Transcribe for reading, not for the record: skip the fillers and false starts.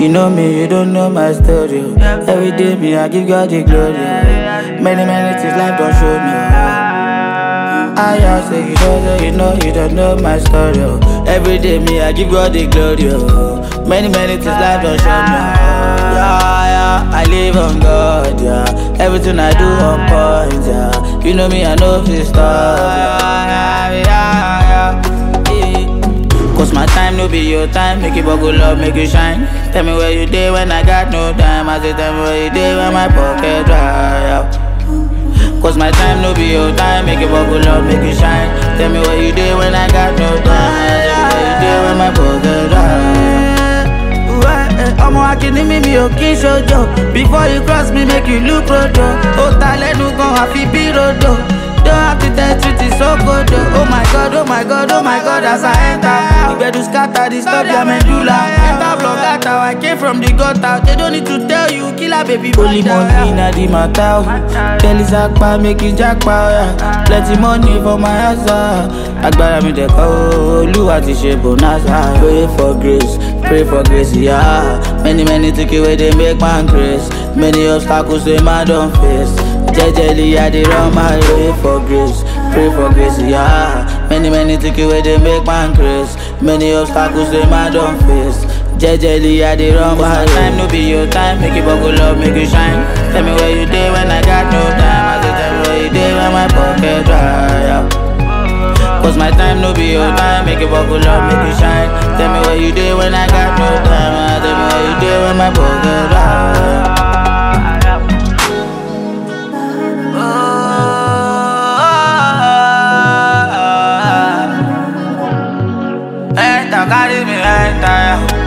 You know me, you don't know my story. Every day me, I give God the glory. Many things life don't show me. I say you don't know my story. Every day me, I give God the glory. Many things life don't show me. Yeah, I live on God, yeah. Everything I do on point, yeah. You know me, I know this stuff. Cause my time no be your time. Make it buckle up, make it shine. Tell me where you dey when I got no time. I say tell me where you dey when my pocket dry out. Cause my time no be your time. Make it buckle up, make it shine. Tell me where you dey when I got no time. Tell me where you dey when my pocket dry out. Omo akini mi ò kí n ṣojo. Before you cross me, make you look rodo. Ó ta lẹ́nu gan àfi bí rodo. Don't have to tell truth, it's so good. Oh my God, oh my God, oh my God, as I enter. You better scatter this stuff, your medulla. Enter block out, I came from the gutter. They don't need to tell you, killer baby. Only money na the matter. Tell his akpa, make it jackpot. Plenty money for my house. Agbára mi dẹ̀ kọ́, Olúwa ti ṣe bonanza. Pray for grace, yeah. Many take away, they make man grace. Many obstacles they man don't face. Jejely, I dey run my way for grace. Pray for grace, yeah. Many take away, they make man grace. Many obstacles they man don't face. Jejely, I dey run my time no be your time. Make it buckle up, make it shine. Tell me where you dey when I got no time. I say tell me where you dey when my pocket dry out. Cause my time no be your time. Make it buckle up, make it shine. Tell me where you dey when I got no time. Tell me where you dey when my pocket dry out. Carry me, enter.